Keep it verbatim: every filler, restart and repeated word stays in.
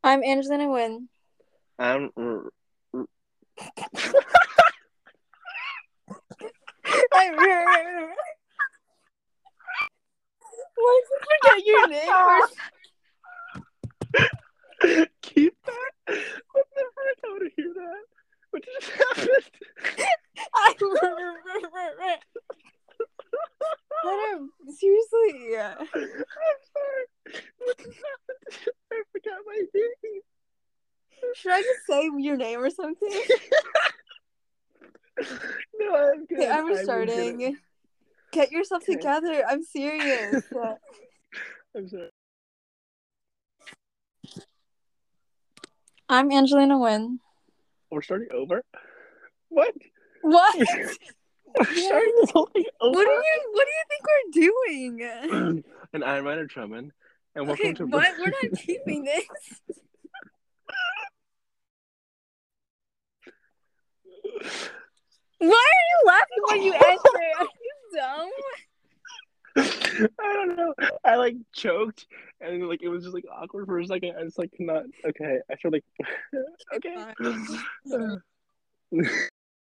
I'm Angelina Wynn. I'm. r- r- I'm Why did you forget your name for Keep that. What the frick? I want to hear that. What just happened? I Hunter, seriously. I'm sorry. What just happened? I forgot my name. Should I just say your name or something? No, I'm good. Okay, I'm I will get it. restarting. Get yourself Okay. together. I'm serious. I'm sorry. I'm Angelina Wynn. We're starting over? What? What? We're starting this whole thing over? What do you What do you think we're doing? And I'm Ryder Truman. And Okay, welcome to. what? We're not keeping this. Why are you laughing when you answer? Are you dumb? I don't know. I like choked and like it was just like awkward for a second. I was like not okay. I feel like okay. Fine.